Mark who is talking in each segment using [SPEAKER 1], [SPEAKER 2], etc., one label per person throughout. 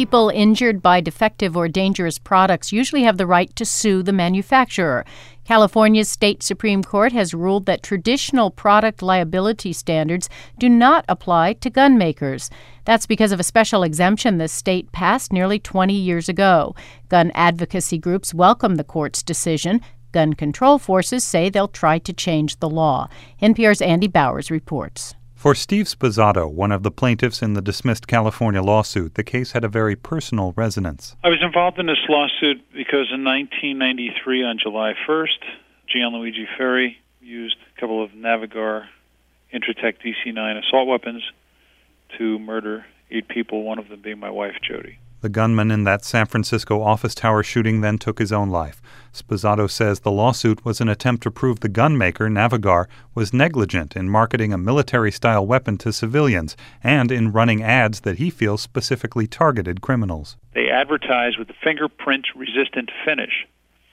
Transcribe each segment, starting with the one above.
[SPEAKER 1] People injured by defective or dangerous products usually have the right to sue the manufacturer. California's state Supreme Court has ruled that traditional product liability standards do not apply to gun makers. That's because of a special exemption the state passed nearly 20 years ago. Gun advocacy groups welcome the court's decision. Gun control forces say they'll try to change the law. NPR's Andy Bowers reports.
[SPEAKER 2] For Steve Sposato, one of the plaintiffs in the dismissed California lawsuit, the case had a very personal resonance.
[SPEAKER 3] I was involved in this lawsuit because in 1993, on July 1st, Gianluigi Ferri used a couple of Navigar Intratec DC-9 assault weapons to murder 8 people, one of them being my wife, Jody.
[SPEAKER 2] The gunman in that San Francisco office tower shooting then took his own life. Sposato says the lawsuit was an attempt to prove the gun maker, Navigar, was negligent in marketing a military-style weapon to civilians and in running ads that he feels specifically targeted criminals.
[SPEAKER 3] They advertise with the fingerprint-resistant finish.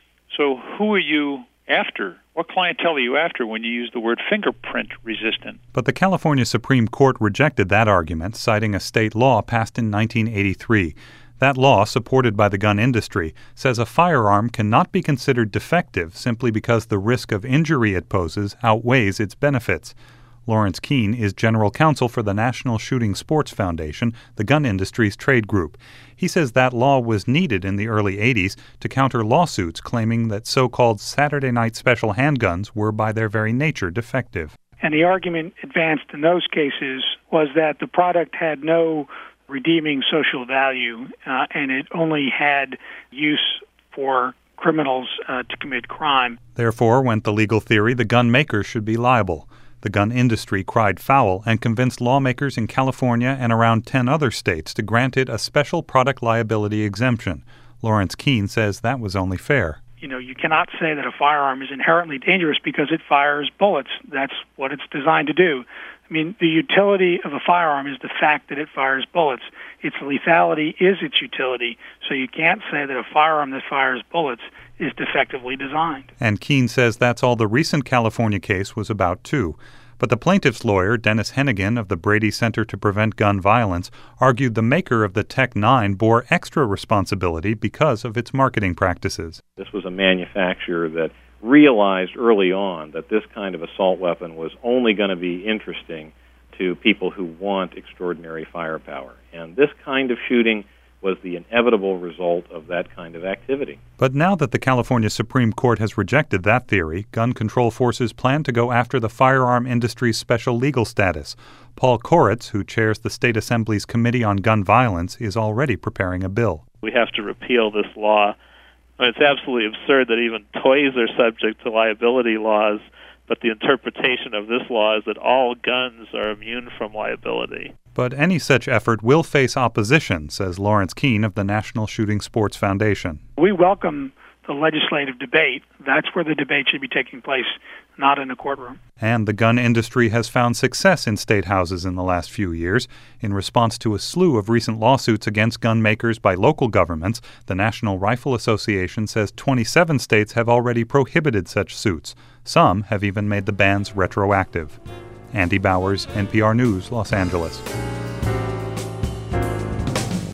[SPEAKER 3] So who are you after? What clientele are you after when you use the word fingerprint-resistant?
[SPEAKER 2] But the California Supreme Court rejected that argument, citing a state law passed in 1983. That law, supported by the gun industry, says a firearm cannot be considered defective simply because the risk of injury it poses outweighs its benefits. Lawrence Keene is general counsel for the National Shooting Sports Foundation, the gun industry's trade group. He says that law was needed in the early 80s to counter lawsuits claiming that so-called Saturday night special handguns were by their very nature defective.
[SPEAKER 4] And the argument advanced in those cases was that the product had no redeeming social value, and it only had use for criminals to commit crime.
[SPEAKER 2] Therefore, went the legal theory, the gun maker should be liable. The gun industry cried foul and convinced lawmakers in California and around 10 other states to grant it a special product liability exemption. Lawrence Keene says that was only fair.
[SPEAKER 4] You cannot say that a firearm is inherently dangerous because it fires bullets. That's what it's designed to do. I mean, the utility of a firearm is the fact that it fires bullets. Its lethality is its utility. So you can't say that a firearm that fires bullets is defectively designed.
[SPEAKER 2] And Keene says that's all the recent California case was about, too. But the plaintiff's lawyer, Dennis Hennigan of the Brady Center to Prevent Gun Violence, argued the maker of the Tec-9 bore extra responsibility because of its marketing practices.
[SPEAKER 5] This was a manufacturer that realized early on that this kind of assault weapon was only going to be interesting to people who want extraordinary firepower. And this kind of shooting was the inevitable result of that kind of activity.
[SPEAKER 2] But now that the California Supreme Court has rejected that theory, gun control forces plan to go after the firearm industry's special legal status. Paul Koretz, who chairs the State Assembly's Committee on Gun Violence, is already preparing a bill.
[SPEAKER 6] We have to repeal this law. It's absolutely absurd that even toys are subject to liability laws, but the interpretation of this law is that all guns are immune from liability.
[SPEAKER 2] But any such effort will face opposition, says Lawrence Keene of the National Shooting Sports Foundation.
[SPEAKER 4] We welcome the legislative debate. That's where the debate should be taking place, not in a courtroom.
[SPEAKER 2] And the gun industry has found success in state houses in the last few years. In response to a slew of recent lawsuits against gun makers by local governments, the National Rifle Association says 27 states have already prohibited such suits. Some have even made the bans retroactive. Andy Bowers, NPR News, Los Angeles.